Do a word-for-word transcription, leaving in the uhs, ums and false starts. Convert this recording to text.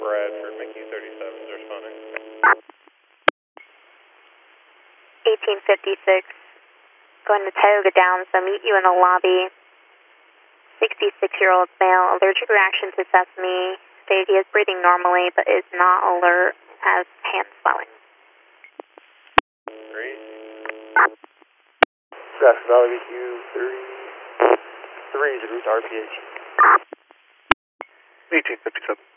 Bradford, M Q thirty-seven is responding. eighteen fifty-six, going to Tioga Downs, so meet you in the lobby. sixty-six-year-old male, allergic reaction to sesame. Stated he is breathing normally, but is not alert, has hand swelling. Great. Grass Valley, V Q thirty-three, is it route to R P H? eighteen fifty-seven.